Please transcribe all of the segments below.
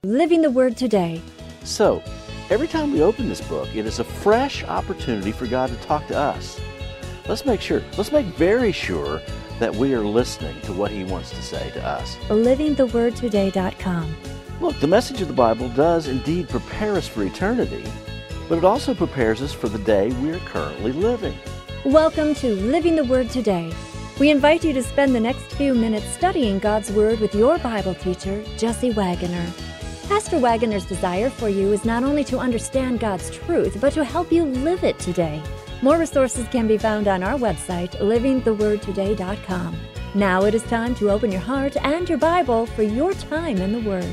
Living the Word Today. So, every time we open this book, it is a fresh opportunity for God to talk to us. Let's make very sure that we are listening to what He wants to say to us. LivingTheWordToday.com. Look, the message of the Bible does indeed prepare us for eternity, but it also prepares us for the day we are currently living. Welcome to Living the Word Today. We invite you to spend the next few minutes studying God's Word with your Bible teacher, Jesse Wagoner. Pastor Wagoner's desire for you is not only to understand God's truth, but to help you live it today. More resources can be found on our website, livingthewordtoday.com. Now it is time to open your heart and your Bible for your time in the Word.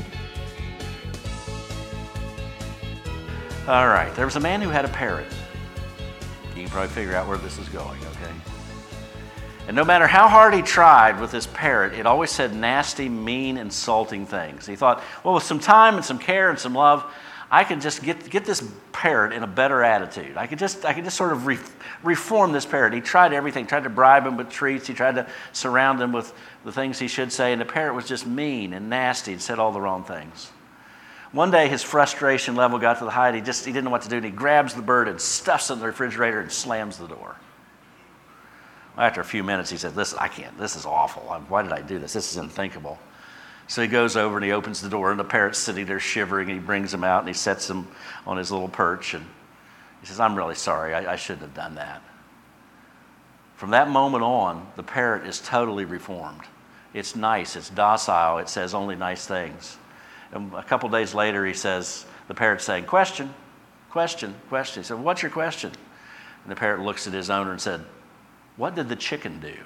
All right, there was a man who had a parrot. You can probably figure out where this is going, okay? And no matter how hard he tried with this parrot, it always said nasty, mean, insulting things. He thought, well, with some time and some care and some love, I could just get this parrot in a better attitude. I could just sort of reform this parrot. He tried everything, tried to bribe him with treats. He tried to surround him with the things he should say, and the parrot was just mean and nasty and said all the wrong things. One day, his frustration level got to the height. He didn't know what to do, and he grabs the bird and stuffs it in the refrigerator and slams the door. After a few minutes, he said, listen, I can't. This is awful. Why did I do this? This is unthinkable. So he goes over and he opens the door, and the parrot's sitting there shivering, and he brings him out and he sets him on his little perch, and he says, I'm really sorry. I shouldn't have done that. From that moment on, the parrot is totally reformed. It's nice. It's docile. It says only nice things. And a couple days later, the parrot's saying, question, question, question. He said, what's your question? And the parrot looks at his owner and said, what did the chicken do?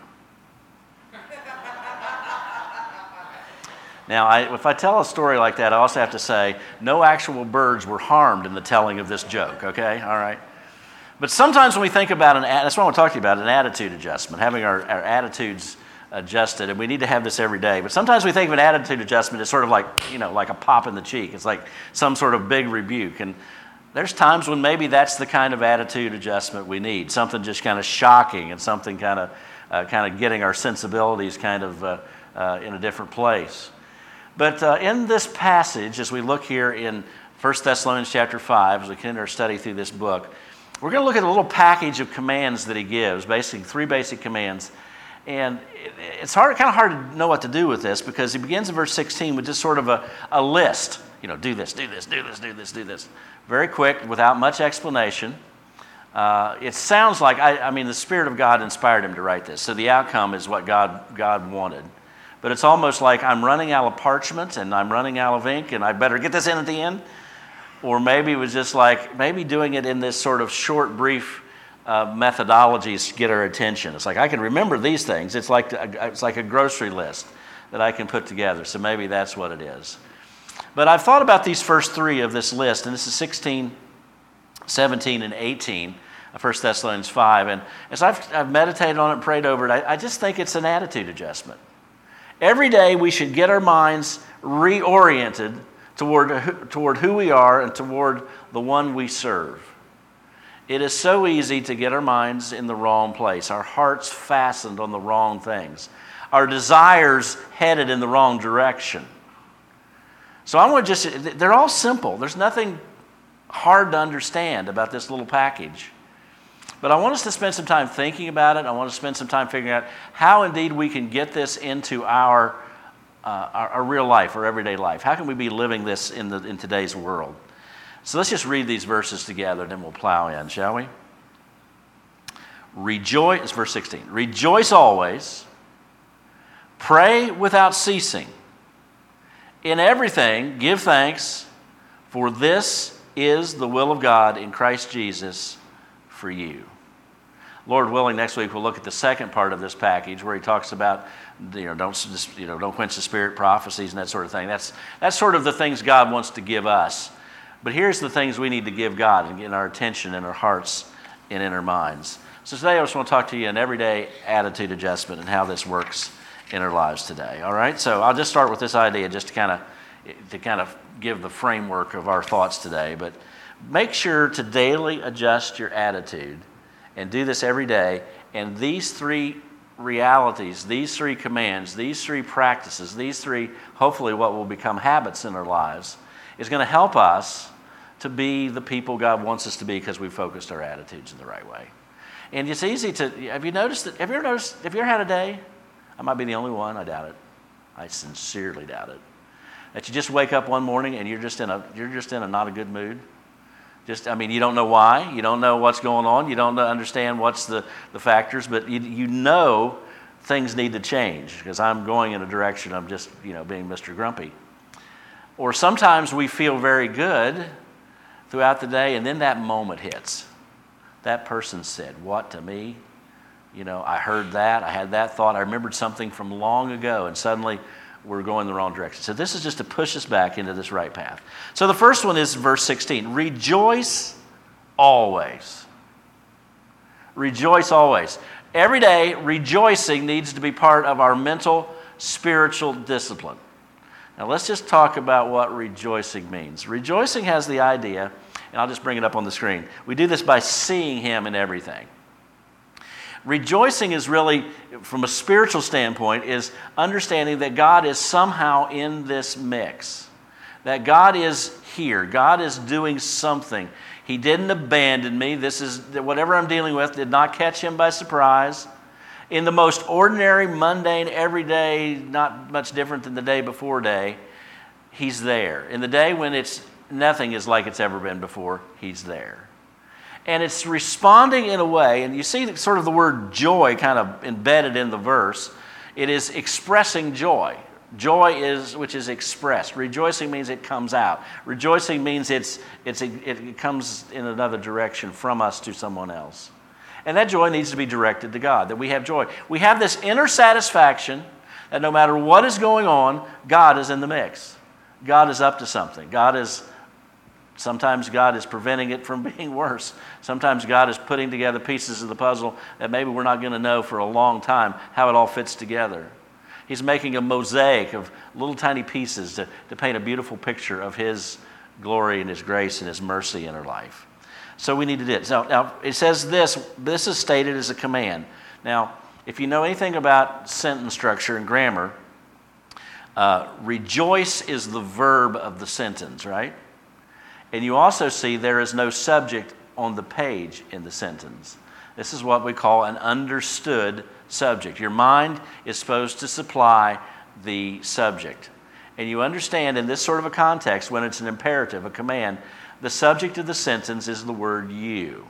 Now, if I tell a story like that, I also have to say no actual birds were harmed in the telling of this joke, okay? All right. But sometimes when we think about that's what I want to talk to you about, an attitude adjustment, having our attitudes adjusted, and we need to have this every day. But sometimes we think of an attitude adjustment as sort of like a pop in the cheek. It's like some sort of big rebuke. And there's times when maybe that's the kind of attitude adjustment we need, something just kind of shocking and something kind of getting our sensibilities kind of in a different place. But in this passage, as we look here in 1 Thessalonians chapter 5, as we continue our study through this book, we're going to look at a little package of commands that he gives, basically 3 basic commands. And it's kind of hard to know what to do with this, because he begins in verse 16 with just sort of a list. Do this, do this, do this, do this, do this. Very quick, without much explanation. It sounds like, the Spirit of God inspired him to write this. So the outcome is what God wanted. But it's almost like I'm running out of parchment and I'm running out of ink and I better get this in at the end. Or maybe it was just like, maybe doing it in this sort of short, brief methodologies to get our attention. It's like, I can remember these things. It's like a grocery list that I can put together. So maybe that's what it is. But I've thought about these first 3 of this list, and this is 16, 17, and 18 of 1 Thessalonians 5. And as I've meditated on it and prayed over it, I just think it's an attitude adjustment. Every day we should get our minds reoriented toward who we are and toward the one we serve. It is so easy to get our minds in the wrong place, our hearts fastened on the wrong things, our desires headed in the wrong direction. So they're all simple. There's nothing hard to understand about this little package. But I want us to spend some time thinking about it. I want to spend some time figuring out how indeed we can get this into our real life, our everyday life. How can we be living this in today's world? So let's just read these verses together, and then we'll plow in, shall we? Rejoice, it's verse 16. Rejoice always. Pray without ceasing. In everything, give thanks, for this is the will of God in Christ Jesus for you. Lord willing, next week we'll look at the second part of this package where he talks about, don't quench the spirit, prophecies, and that sort of thing. That's sort of the things God wants to give us. But here's the things we need to give God and get our attention in our hearts and in our minds. So today I just want to talk to you an everyday attitude adjustment and how this works in our lives today. All right? So I'll just start with this idea just to kind of give the framework of our thoughts today. But make sure to daily adjust your attitude and do this every day. And these 3 realities, these 3 commands, these 3 practices, these 3, hopefully what will become habits in our lives, is going to help us to be the people God wants us to be because we focused our attitudes in the right way. And it's easy to, have you ever had a day? I might be the only one, I doubt it. I sincerely doubt it. That you just wake up one morning and you're just in a not a good mood. You don't know why, you don't know what's going on, you don't understand what's the factors, but you know things need to change because I'm going in a direction of just, being Mr. Grumpy. Or sometimes we feel very good throughout the day, and then that moment hits. That person said, what to me? I heard that, I had that thought, I remembered something from long ago, and suddenly we're going the wrong direction. So this is just to push us back into this right path. So the first one is verse 16. Rejoice always. Rejoice always. Every day, rejoicing needs to be part of our mental, spiritual discipline. Now let's just talk about what rejoicing means. Rejoicing has the idea, and I'll just bring it up on the screen. We do this by seeing Him in everything. Rejoicing is really, from a spiritual standpoint, is understanding that God is somehow in this mix. That God is here. God is doing something. He didn't abandon me. Whatever I'm dealing with did not catch Him by surprise. In the most ordinary, mundane, everyday, not much different than the day before day, He's there. In the day when nothing is like it's ever been before, He's there. And it's responding in a way, and you see sort of the word joy kind of embedded in the verse. It is expressing joy. Joy which is expressed. Rejoicing means it comes out. Rejoicing means it comes in another direction from us to someone else. And that joy needs to be directed to God, that we have joy. We have this inner satisfaction that no matter what is going on, God is in the mix. God is up to something. Sometimes God is preventing it from being worse. Sometimes God is putting together pieces of the puzzle that maybe we're not going to know for a long time how it all fits together. He's making a mosaic of little tiny pieces to paint a beautiful picture of His glory and His grace and His mercy in our life. So we need to do it. Now it says this is stated as a command. Now, if you know anything about sentence structure and grammar, rejoice is the verb of the sentence, right? And you also see there is no subject on the page in the sentence. This is what we call an understood subject. Your mind is supposed to supply the subject. And you understand in this sort of a context, when it's an imperative, a command, the subject of the sentence is the word you.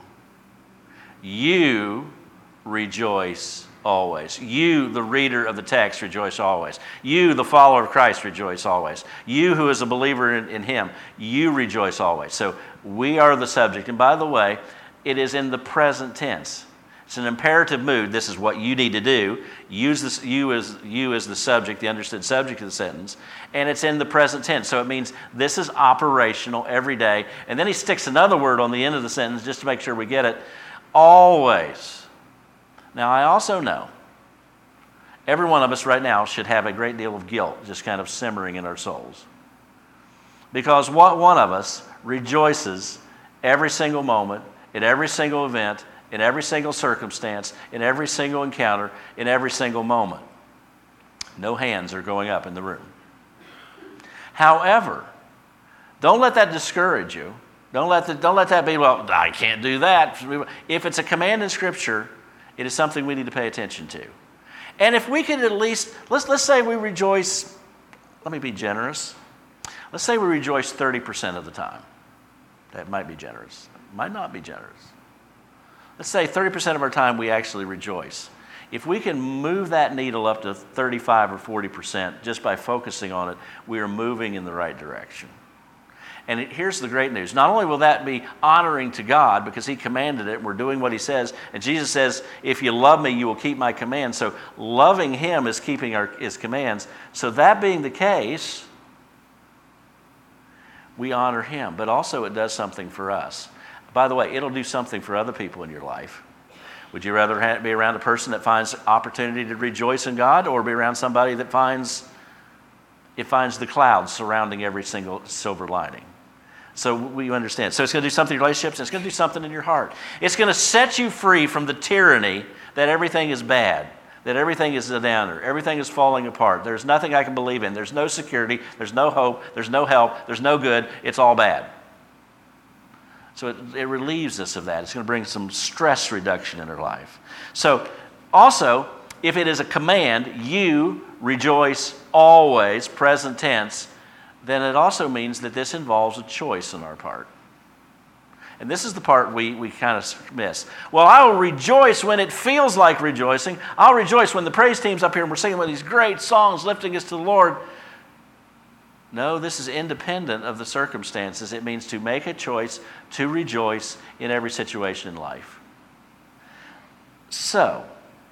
You rejoice always. You, the reader of the text, rejoice always. You, the follower of Christ, rejoice always. You who is a believer in Him, you rejoice always. So we are the subject. And by the way, it is in the present tense. It's an imperative mood. This is what you need to do. Use this, you as the subject, the understood subject of the sentence. And it's in the present tense. So it means this is operational every day. And then he sticks another word on the end of the sentence just to make sure we get it. Always. Now, I also know every one of us right now should have a great deal of guilt just kind of simmering in our souls. Because one of us rejoices every single moment, in every single event, in every single circumstance, in every single encounter, in every single moment. No hands are going up in the room. However, don't let that discourage you. Don't let that be, well, I can't do that. If it's a command in Scripture, it is something we need to pay attention to. And if we could at least, let's say we rejoice, let me be generous. Let's say we rejoice 30% of the time. That might be generous. It might not be generous. Let's say 30% of our time we actually rejoice. If we can move that needle up to 35 or 40% just by focusing on it, we are moving in the right direction. And here's the great news. Not only will that be honoring to God because He commanded it, we're doing what He says, and Jesus says, if you love me, you will keep my commands. So loving Him is keeping His commands. So that being the case, we honor Him. But also it does something for us. By the way, it'll do something for other people in your life. Would you rather be around a person that finds opportunity to rejoice in God, or be around somebody that finds the clouds surrounding every single silver lining? So we understand. So it's going to do something in your relationships, and it's going to do something in your heart. It's going to set you free from the tyranny that everything is bad. that everything is a downer, everything is falling apart, there's nothing I can believe in, there's no security, there's no hope, there's no help, there's no good, it's all bad. So it relieves us of that. It's going to bring some stress reduction in our life. So also, if it is a command, you rejoice always, present tense, then it also means that this involves a choice on our part. And this is the part we kind of miss. Well, I will rejoice when it feels like rejoicing. I'll rejoice when the praise team's up here and we're singing one of these great songs lifting us to the Lord. No, this is independent of the circumstances. It means to make a choice to rejoice in every situation in life. So,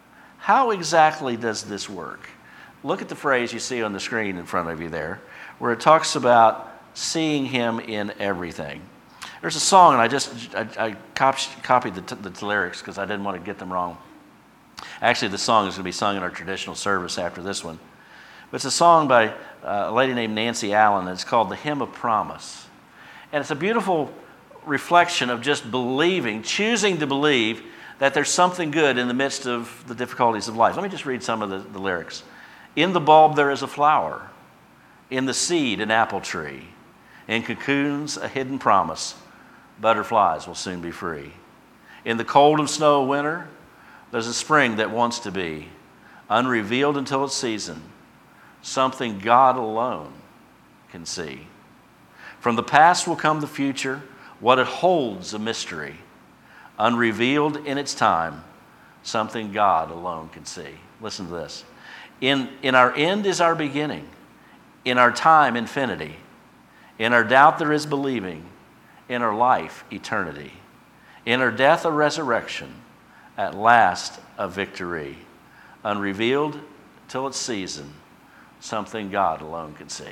how exactly does this work? Look at the phrase you see on the screen in front of you there, where it talks about seeing Him in everything. There's a song, and I copied the lyrics because I didn't want to get them wrong. Actually, the song is going to be sung in our traditional service after this one. But it's a song by a lady named Nancy Allen, and it's called The Hymn of Promise. And it's a beautiful reflection of just believing, choosing to believe that there's something good in the midst of the difficulties of life. Let me just read some of the lyrics. In the bulb there is a flower, in the seed an apple tree, in cocoons a hidden promise, butterflies will soon be free. In the cold and snow of winter, there's a spring that wants to be, unrevealed until its season, something God alone can see. From the past will come the future, what it holds a mystery, unrevealed in its time, something God alone can see. Listen to this. In our end is our beginning, in our time infinity, in our doubt there is believing, in our life eternity, in our death a resurrection, at last a victory, unrevealed till its season, something God alone can see.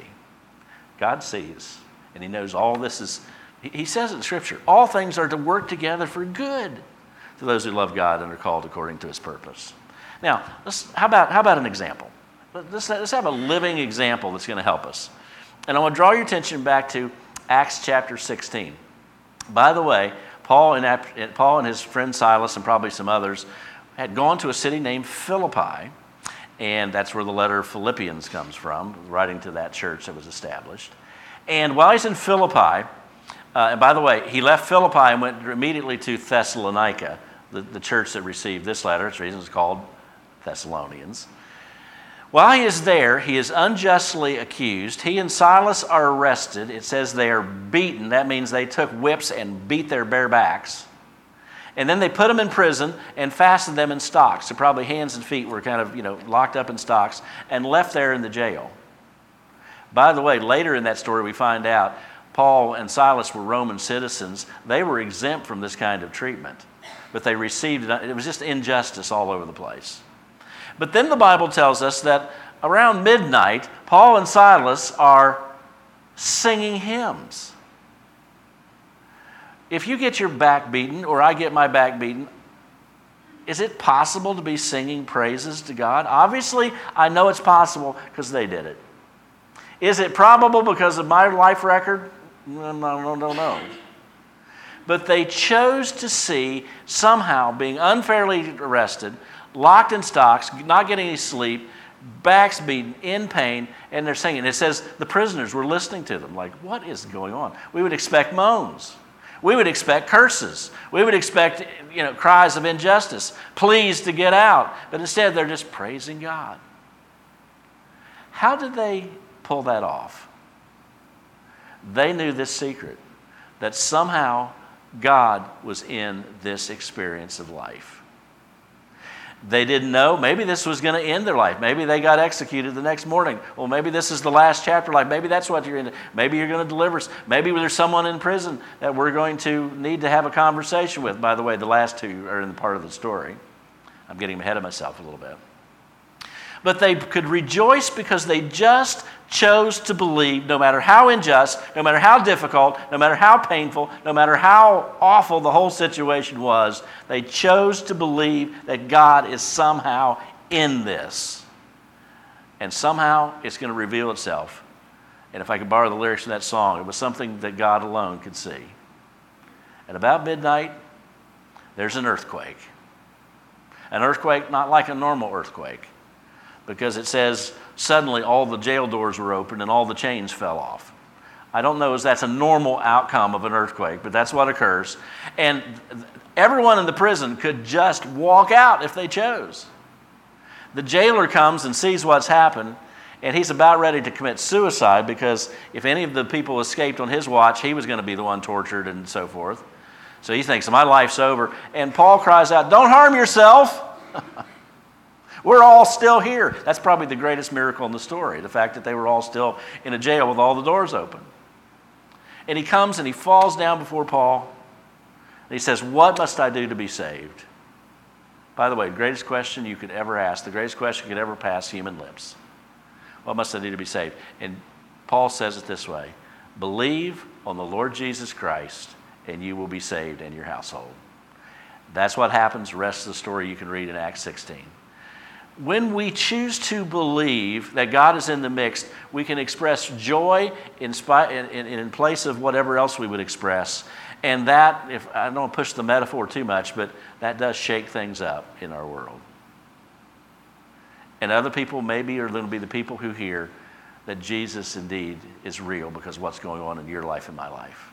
God sees, and He knows all this is, He says in Scripture, all things are to work together for good to those who love God and are called according to His purpose. Now, how about an example? Let's have a living example that's going to help us. And I want to draw your attention back to Acts chapter 16. By the way, Paul and his friend Silas and probably some others had gone to a city named Philippi, and that's where the letter of Philippians comes from, writing to that church that was established. And while he's in Philippi, and by the way, he left Philippi and went immediately to Thessalonica, the church that received this letter. Its reason is called Thessalonians. While he is there, he is unjustly accused. He and Silas are arrested. It says they are beaten. That means they took whips and beat their bare backs. And then they put them in prison and fastened them in stocks. So probably hands and feet were kind of, locked up in stocks and left there in the jail. By the way, later in that story we find out Paul and Silas were Roman citizens. They were exempt from this kind of treatment. But they received it. It was just injustice all over the place. But then the Bible tells us that around midnight, Paul and Silas are singing hymns. If you get your back beaten, or I get my back beaten, is it possible to be singing praises to God? Obviously, I know it's possible because they did it. Is it probable because of my life record? No. But they chose to see somehow being unfairly arrested, locked in stocks, not getting any sleep, backs beaten, in pain, and they're singing. It says the prisoners were listening to them like, what is going on? We would expect moans. We would expect curses. We would expect, cries of injustice, pleas to get out. But instead, they're just praising God. How did they pull that off? They knew this secret, that somehow God was in this experience of life. They didn't know. Maybe this was going to end their life. Maybe they got executed the next morning. Well, maybe this is the last chapter of life. Maybe that's what you're in. Maybe you're going to deliver us. Maybe there's someone in prison that we're going to need to have a conversation with. By the way, the last two are in the part of the story. I'm getting ahead of myself a little bit. But they could rejoice because they just chose to believe, no matter how unjust, no matter how difficult, no matter how painful, no matter how awful the whole situation was, they chose to believe that God is somehow in this. And somehow it's going to reveal itself. And if I could borrow the lyrics from that song, it was something that God alone could see. At about midnight, there's an earthquake. An earthquake, not like a normal earthquake, because it says suddenly all the jail doors were open and all the chains fell off. I don't know if that's a normal outcome of an earthquake, but that's what occurs. And everyone in the prison could just walk out if they chose. The jailer comes and sees what's happened, and he's about ready to commit suicide because if any of the people escaped on his watch, he was going to be the one tortured and so forth. So he thinks, my life's over. And Paul cries out, don't harm yourself. We're all still here. That's probably the greatest miracle in the story, the fact that they were all still in a jail with all the doors open. And he comes and he falls down before Paul, and he says, what must I do to be saved? By the way, the greatest question you could ever ask, the greatest question could ever pass human lips. What must I do to be saved? And Paul says it this way, believe on the Lord Jesus Christ, and you will be saved in your household. That's what happens. The rest of the story you can read in Acts 16. When we choose to believe that God is in the mix, we can express joy in place of whatever else we would express. And that, if I don't push the metaphor too much, but that does shake things up in our world. And other people maybe are going to be the people who hear that Jesus indeed is real because of what's going on in your life and my life.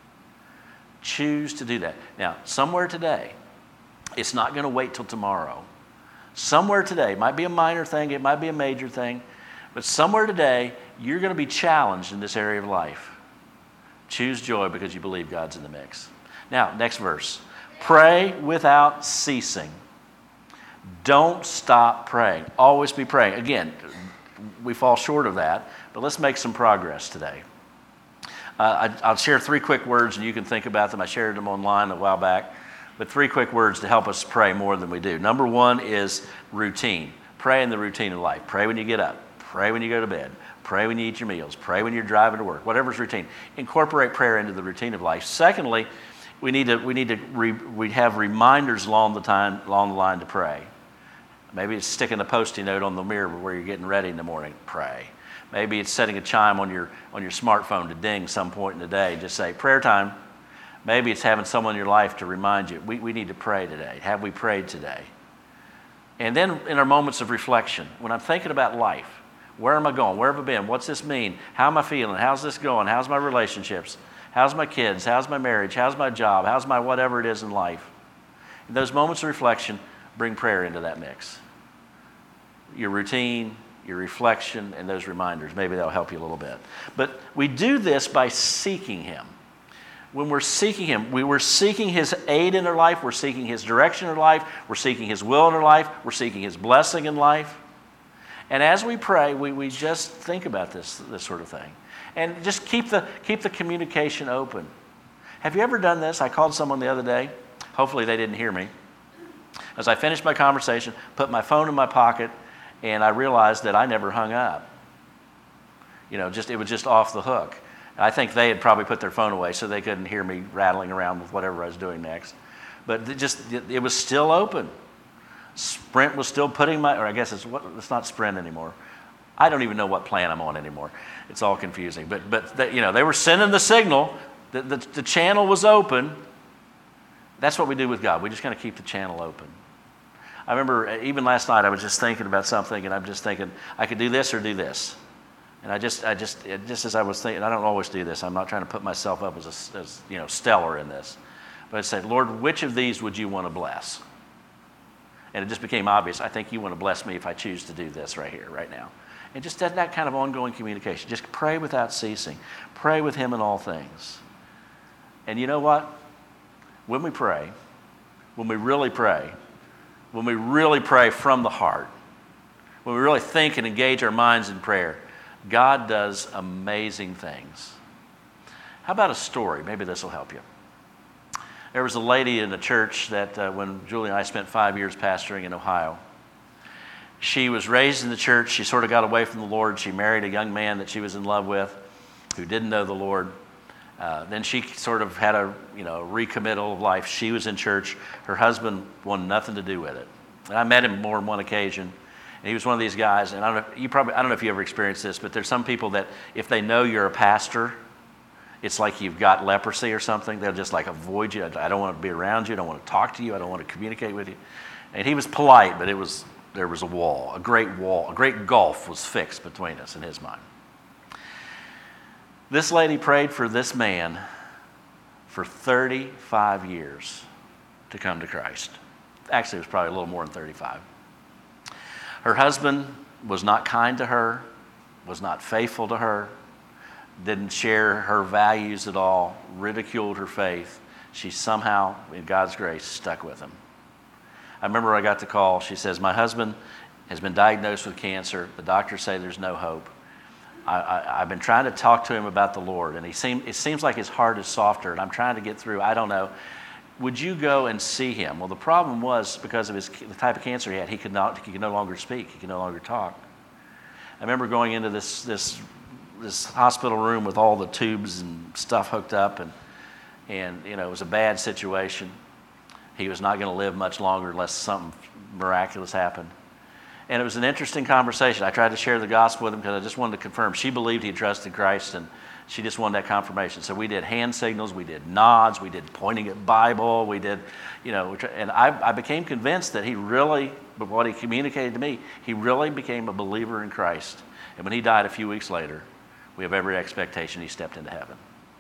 Choose to do that. Now, somewhere today, it's not going to wait till tomorrow. Somewhere today, it might be a minor thing, it might be a major thing, but somewhere today, you're going to be challenged in this area of life. Choose joy because you believe God's in the mix. Now, next verse. Pray without ceasing. Don't stop praying. Always be praying. Again, we fall short of that, but let's make some progress today. I'll share 3 quick words and you can think about them. I shared them online a while back, but 3 quick words to help us pray more than we do. Number 1 is routine. Pray in the routine of life. Pray when you get up. Pray when you go to bed. Pray when you eat your meals. Pray when you're driving to work. Whatever's routine. Incorporate prayer into the routine of life. Secondly, we have reminders along the line to pray. Maybe it's sticking a Post-it note on the mirror where you're getting ready in the morning. Pray. Maybe it's setting a chime on your smartphone to ding some point in the day. Just say prayer time. Maybe it's having someone in your life to remind you, we need to pray today. Have we prayed today? And then in our moments of reflection, when I'm thinking about life, where am I going? Where have I been? What's this mean? How am I feeling? How's this going? How's my relationships? How's my kids? How's my marriage? How's my job? How's my whatever it is in life? In those moments of reflection, bring prayer into that mix. Your routine, your reflection, and those reminders. Maybe they'll help you a little bit. But we do this by seeking Him. When we're seeking Him, we're seeking His aid in our life. We're seeking His direction in our life. We're seeking His will in our life. We're seeking His blessing in life. And as we pray, we just think about this sort of thing. And just keep the communication open. Have you ever done this? I called someone the other day. Hopefully they didn't hear me. As I finished my conversation, put my phone in my pocket, and I realized that I never hung up. It was just off the hook. I think they had probably put their phone away so they couldn't hear me rattling around with whatever I was doing next. But it was still open. Sprint was still putting I guess it's not Sprint anymore. I don't even know what plan I'm on anymore. It's all confusing. But they were sending the signal. The channel was open. That's what we do with God. We just kind of keep the channel open. I remember even last night I was just thinking about something, and I'm just thinking I could do this or do this. And I just as I was thinking, I don't always do this. I'm not trying to put myself up as stellar in this. But I said, Lord, which of these would you want to bless? And it just became obvious. I think you want to bless me if I choose to do this right here, right now. And just that kind of ongoing communication. Just pray without ceasing. Pray with Him in all things. And you know what? When we pray, when we really pray from the heart, when we really think and engage our minds in prayer, God does amazing things. How about a story? Maybe this will help you. There was a lady in the church that when Julie and I spent 5 years pastoring in Ohio, she was raised in the church. She sort of got away from the Lord. She married a young man that she was in love with who didn't know the Lord. Then she sort of had a recommittal of life. She was in church. Her husband wanted nothing to do with it. And I met him more than one occasion. And he was one of these guys, and I don't know if you ever experienced this, but there's some people that if they know you're a pastor, it's like you've got leprosy or something. They'll just like avoid you. I don't want to be around you. I don't want to talk to you. I don't want to communicate with you. And he was polite, but there was a wall, a great gulf was fixed between us in his mind. This lady prayed for this man for 35 years to come to Christ. Actually, it was probably a little more than 35. Her husband was not kind to her, was not faithful to her, didn't share her values at all, ridiculed her faith. She somehow, in God's grace, stuck with him. I remember I got the call. She says, my husband has been diagnosed with cancer. The doctors say there's no hope. I've been trying to talk to him about the Lord, and it seems like his heart is softer, and I'm trying to get through. I don't know. Would you go and see him? Well, the problem was because of the type of cancer he had, he could no longer speak. He could no longer talk. I remember going into this hospital room with all the tubes and stuff hooked up, and you know, it was a bad situation. He was not going to live much longer unless something miraculous happened. And it was an interesting conversation. I tried to share the gospel with him because I just wanted to confirm. She believed he trusted Christ, and she just wanted that confirmation. So we did hand signals, we did nods, we did pointing at Bible, we did, you know, and I became convinced that he really, but what he communicated to me, he really became a believer in Christ. And when he died a few weeks later, we have every expectation he stepped into heaven.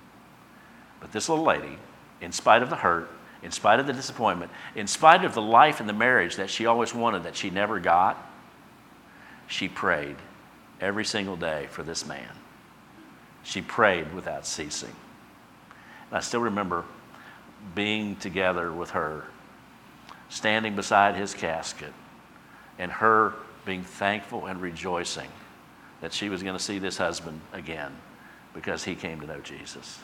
But this little lady, in spite of the hurt, in spite of the disappointment, in spite of the life and the marriage that she always wanted that she never got, she prayed every single day for this man. She prayed without ceasing. And I still remember being together with her, standing beside his casket, and her being thankful and rejoicing that she was going to see this husband again because he came to know Jesus.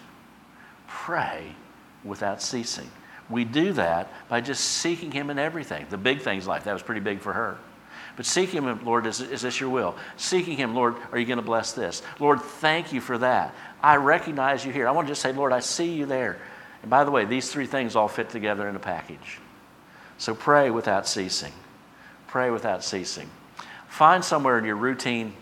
Pray without ceasing. We do that by just seeking him in everything. The big things like that was pretty big for her. But seeking him, Lord, is this your will? Seeking him, Lord, are you going to bless this? Lord, thank you for that. I recognize you here. I want to just say, Lord, I see you there. And by the way, these three things all fit together in a package. So pray without ceasing. Pray without ceasing. Find somewhere in your routine,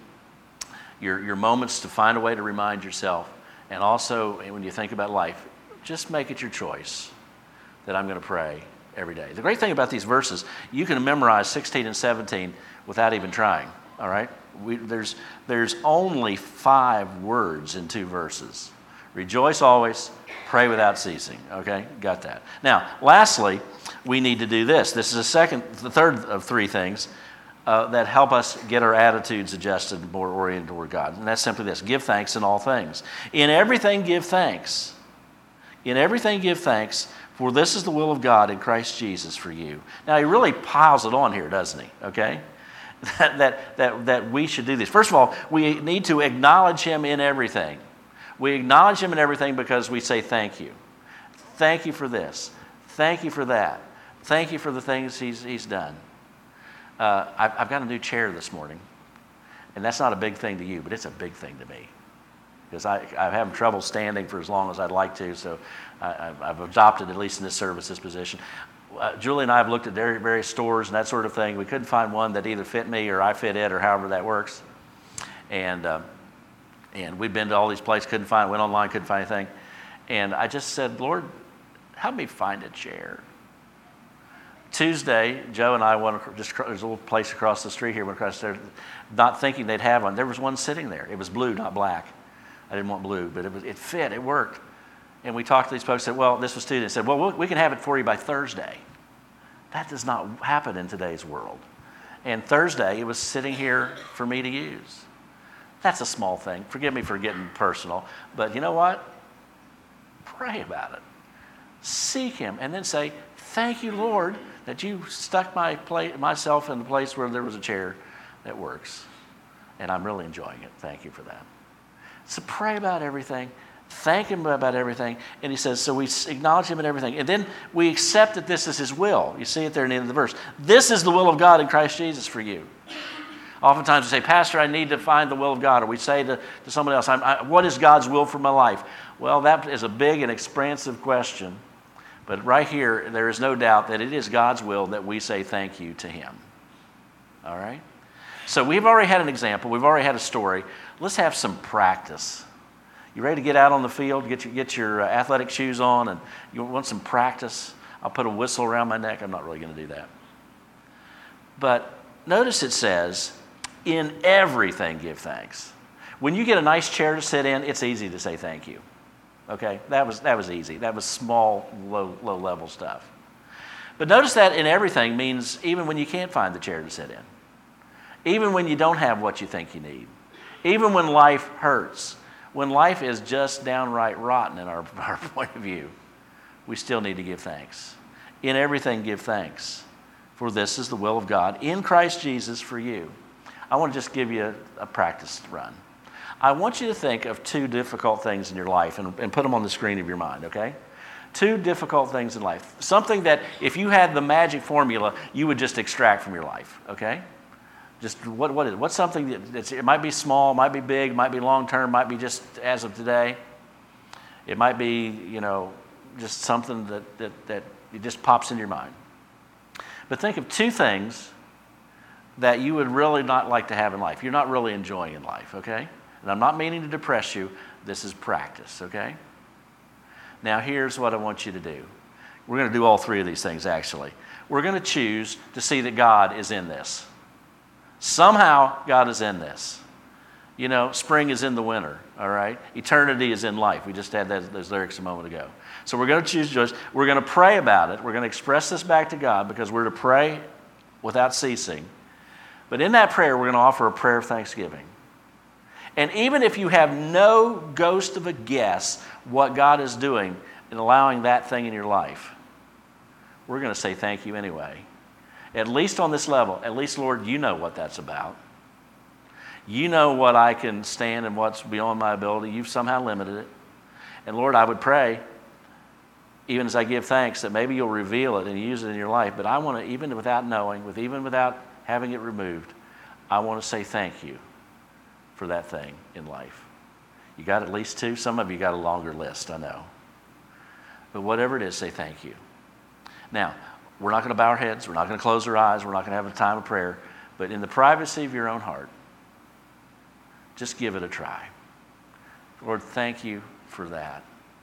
your moments to find a way to remind yourself. And also, when you think about life, just make it your choice that I'm going to pray every day. The great thing about these verses, you can memorize 16 and 17 without even trying, all right? There's only 5 words in 2 verses. Rejoice always, pray without ceasing, okay? Got that. Now, lastly, we need to do this. This is the third of 3 things that help us get our attitudes adjusted and more oriented toward God. And that's simply this: give thanks in all things. In everything, give thanks. In everything, give thanks, for this is the will of God in Christ Jesus for you. Now, he really piles it on here, doesn't he? Okay? That we should do this. First of all, we need to acknowledge him in everything. We acknowledge him in everything because we say thank you. Thank you for this. Thank you for that. Thank you for the things he's done. I've got a new chair this morning, and that's not a big thing to you, but it's a big thing to me. Because I'm having trouble standing for as long as I'd like to, so I've adopted, at least in this service, this position. Julie and I have looked at various stores and that sort of thing. We couldn't find one that either fit me or I fit it, or however that works. And we've been to all these places, went online, couldn't find anything. And I just said, Lord, help me find a chair. Tuesday, Joe and I there's a little place across the street here, went across there, not thinking they'd have one. There was one sitting there. It was blue, not black. I didn't want blue, but it fit, it worked. And we talked to these folks, said, well, this was Tuesday. They said, well, we can have it for you by Thursday. That does not happen in today's world. And Thursday, it was sitting here for me to use. That's a small thing. Forgive me for getting personal, but you know what? Pray about it. Seek him, and then say, thank you, Lord, that you stuck myself in the place where there was a chair that works. And I'm really enjoying it. Thank you for that. So pray about everything, thank him about everything, and he says, so we acknowledge him in everything, and then we accept that this is his will. You see it there in the end of the verse. This is the will of God in Christ Jesus for you. Oftentimes we say, Pastor, I need to find the will of God, or we say to someone else, what is God's will for my life? Well, that is a big and expansive question, but right here, there is no doubt that it is God's will that we say thank you to him. All right? So we've already had an example. We've already had a story. Let's have some practice. You ready to get out on the field, get your athletic shoes on, and you want some practice? I'll put a whistle around my neck. I'm not really going to do that. But notice it says, in everything give thanks. When you get a nice chair to sit in, it's easy to say thank you. Okay, that was easy. That was small, low level stuff. But notice that in everything means even when you can't find the chair to sit in, even when you don't have what you think you need, even when life hurts, when life is just downright rotten in our point of view, we still need to give thanks. In everything give thanks, for this is the will of God in Christ Jesus for you. I want to just give you a practice run. I want you to think of 2 difficult things in your life and put them on the screen of your mind, okay? 2 difficult things in life. Something that if you had the magic formula, you would just extract from your life, okay? Just what is it? What's something it might be small, might be big, might be long term, might be just as of today. It might be, just something that it just pops in your mind. But think of 2 things that you would really not like to have in life. You're not really enjoying in life, okay? And I'm not meaning to depress you. This is practice, okay? Now here's what I want you to do. We're going to do all 3 of these things, actually. We're going to choose to see that God is in this. Somehow, God is in this. Spring is in the winter, all right? Eternity is in life. We just had those lyrics a moment ago. So we're going to choose joy. We're going to pray about it. We're going to express this back to God because we're to pray without ceasing. But in that prayer, we're going to offer a prayer of thanksgiving. And even if you have no ghost of a guess what God is doing in allowing that thing in your life, we're going to say thank you anyway. At least on this level, at least, Lord, you know what that's about. You know what I can stand and what's beyond my ability. You've somehow limited it. And Lord, I would pray, even as I give thanks, that maybe you'll reveal it and use it in your life. But I want to, even without knowing, even without having it removed, I want to say thank you for that thing in life. You got at least 2? Some of you got a longer list, I know. But whatever it is, say thank you. Now, we're not going to bow our heads. We're not going to close our eyes. We're not going to have a time of prayer. But in the privacy of your own heart, just give it a try. Lord, thank you for that.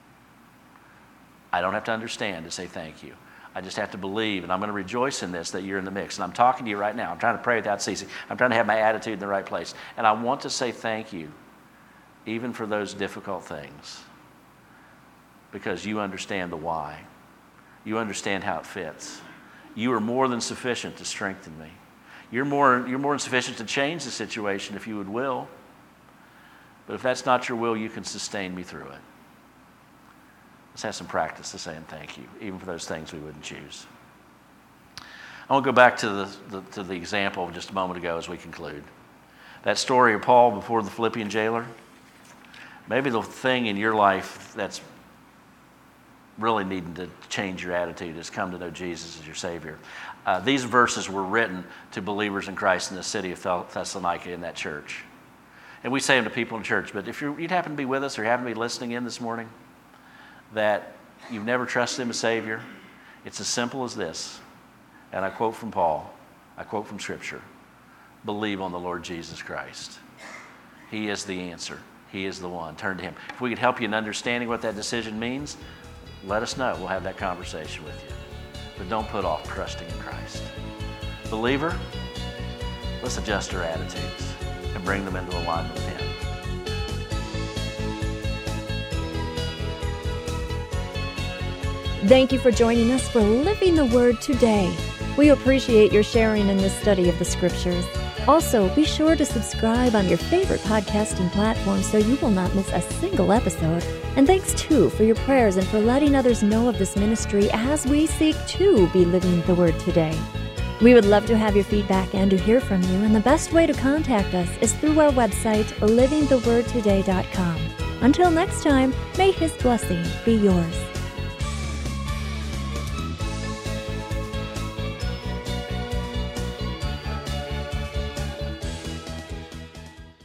I don't have to understand to say thank you. I just have to believe, and I'm going to rejoice in this, that you're in the mix. And I'm talking to you right now. I'm trying to pray without ceasing. I'm trying to have my attitude in the right place. And I want to say thank you, even for those difficult things, because you understand the why. You understand how it fits. You are more than sufficient to strengthen me. You're more than sufficient to change the situation if you would will. But if that's not your will, you can sustain me through it. Let's have some practice of saying thank you, even for those things we wouldn't choose. I want to go back to the example of just a moment ago as we conclude. That story of Paul before the Philippian jailer. Maybe the thing in your life that's really needing to change your attitude is come to know Jesus as your Savior. These verses were written to believers in Christ in the city of Thessalonica in that church. And we say them to people in church, but if you'd happen to be with us or you happen to be listening in this morning, that you've never trusted Him as Savior, it's as simple as this. And I quote from Paul, I quote from Scripture, believe on the Lord Jesus Christ. He is the answer. He is the one. Turn to Him. If we could help you in understanding what that decision means, let us know. We'll have that conversation with you. But don't put off trusting in Christ. Believer, let's adjust our attitudes and bring them into alignment with Him. Thank you for joining us for Living the Word today. We appreciate your sharing in this study of the Scriptures. Also, be sure to subscribe on your favorite podcasting platform so you will not miss a single episode. And thanks, too, for your prayers and for letting others know of this ministry as we seek to be living the Word today. We would love to have your feedback and to hear from you, and the best way to contact us is through our website, livingthewordtoday.com. Until next time, may His blessing be yours.